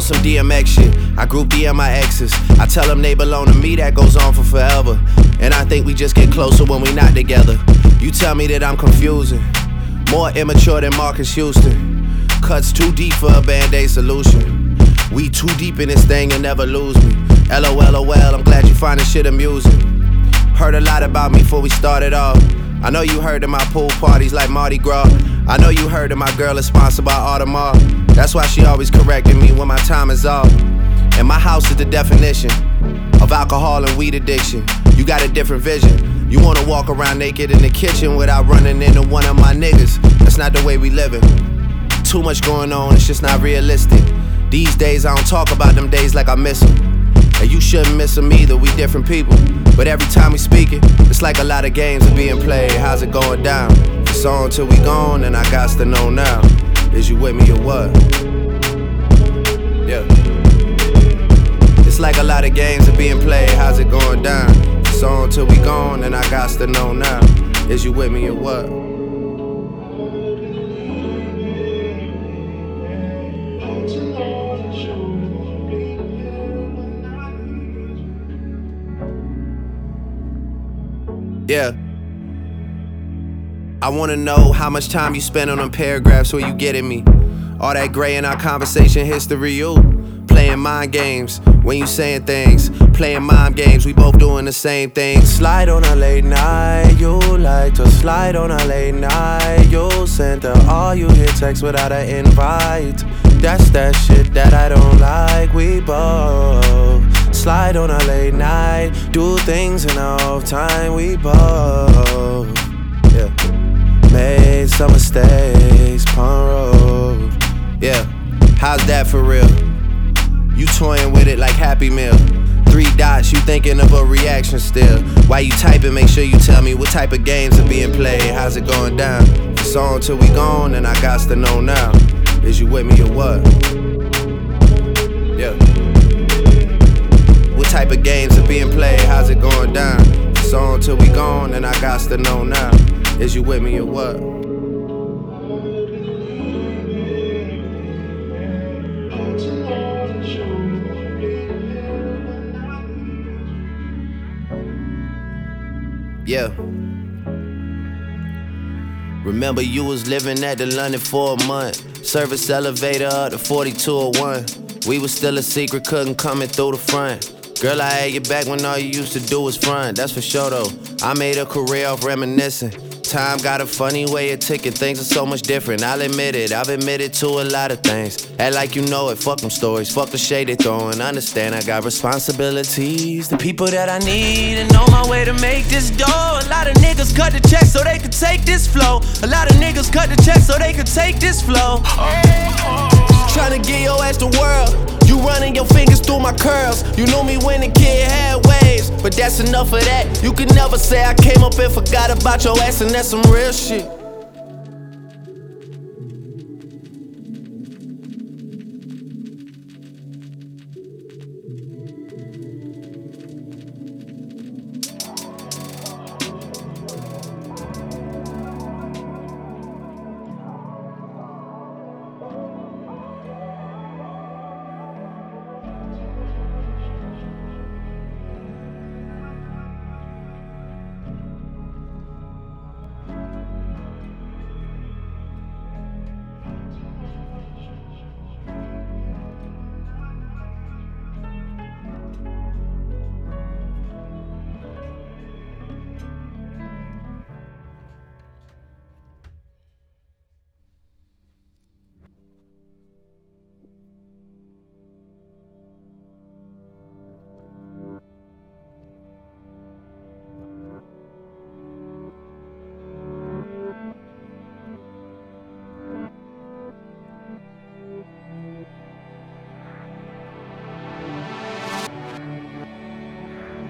some DMX shit. I group DM my exes. I tell them they belong to me, that goes on for forever. And I think we just get closer when we not together. You tell me that I'm confusing, more immature than Marcus Houston. Cuts too deep for a Band-Aid solution. We too deep in this thing, you'll never lose me. LOL, I'm glad you find this shit amusing. Heard a lot about me before we started off. I know you heard of my pool parties like Mardi Gras. I know you heard that my girl is sponsored by Audemars. That's why she always correcting me when my time is off. And my house is the definition of alcohol and weed addiction. You got a different vision. You wanna walk around naked in the kitchen without running into one of my niggas. That's not the way we living. Too much going on, it's just not realistic. These days I don't talk about them days like I miss them. And you shouldn't miss them either, we different people. But every time we speak it, it's like a lot of games are being played. How's it going down? It's on till we gone, and I got to know now. Is you with me or what? Yeah. It's like a lot of games are being played. How's it going down? It's on till we gone, and I got to know now. Is you with me or what? Yeah. I wanna know how much time you spend on them paragraphs where you getting me. All that gray in our conversation history, you playing mind games when you saying things. Playing mind games, we both doing the same thing. Slide on a late night, you like to slide on a late night. You sent her all you hit text without an invite. That's that shit that I don't like, we both slide on a late night, do things in off time, we both, yeah. Made some mistakes, pun road, yeah. How's that for real? You toying with it like Happy Meal. 3 dots, you thinking of a reaction still. While you typing, make sure you tell me what type of games are being played. How's it going down? It's on till we gone, and I got to know now. Is you with me or what? Yeah. What type of games are being played? How's it going down? It's on till we gone, and I got to know now. Is you with me or what? Yeah. Remember you was living at the London for a month. Service elevator up to 4201. We was still a secret, couldn't come in through the front. Girl, I had your back when all you used to do was front. That's for sure though. I made a career off reminiscing. Time got a funny way of ticking, things are so much different. I'll admit it, I've admitted to a lot of things. Act like you know it, fuck them stories, fuck the shade they throwing. Understand I got responsibilities, the people that I need, and on my way to make this dough. A lot of niggas cut the check so they could take this flow. A lot of niggas cut the check so they could take this flow. Tryna get your ass the world. You running your fingers through my curls. You knew me when the kid had waves, but that's enough of that. You could never say I came up and forgot about your ass, and that's some real shit.